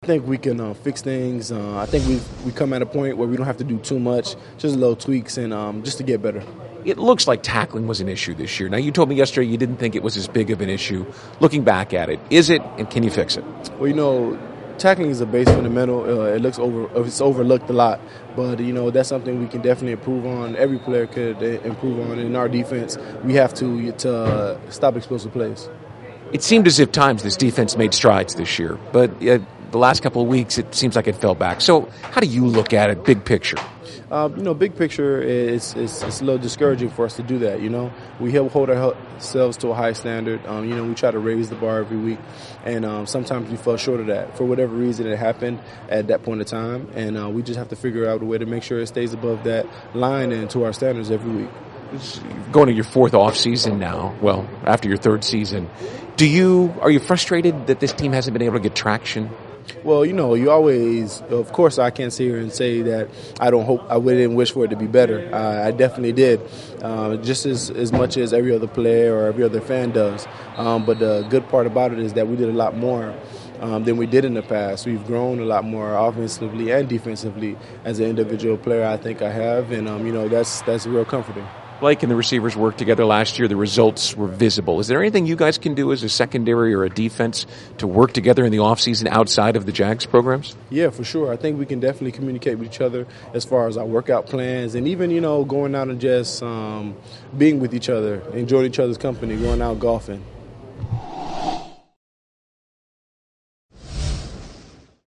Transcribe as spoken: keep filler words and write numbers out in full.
think we can uh, fix things. Uh, I think we we come at a point where we don't have to do too much, just little tweaks, and um, just to get better. It looks like tackling was an issue this year. Now, you told me yesterday you didn't think it was as big of an issue. Looking back at it, is it, and can you fix it? Well, you know, tackling is a base fundamental. Uh, it looks over, it's overlooked a lot, but you know that's something we can definitely improve on. Every player could improve on. In our defense, we have to to uh, stop explosive plays. It seemed as if times this defense made strides this year, but uh, the last couple of weeks it seems like it fell back. So, how do you look at it, big picture? Uh, you know, big picture is it's, it's a little discouraging for us to do that. You know, we help hold ourselves to a high standard. Um, you know, we try to raise the bar every week, and um, sometimes we fell short of that for whatever reason it happened at that point in time, and uh, we just have to figure out a way to make sure it stays above that line and to our standards every week. Going to your fourth off season now, well, after your third season, do you are you frustrated that this team hasn't been able to get traction? Well, you know, you always, of course, I can't sit here and say that I don't hope, I didn't wish for it to be better. I, I definitely did, uh, just as, as much as every other player or every other fan does. Um, but the good part about it is that we did a lot more um, than we did in the past. We've grown a lot more offensively and defensively as an individual player, I think I have, and, um, you know, that's that's real comforting. Blake and the receivers worked together last year. The results were visible. Is there anything you guys can do as a secondary or a defense to work together in the offseason outside of the Jags programs? Yeah, for sure. I think we can definitely communicate with each other as far as our workout plans and even, you know, going out and just um, being with each other, enjoying each other's company, going out golfing.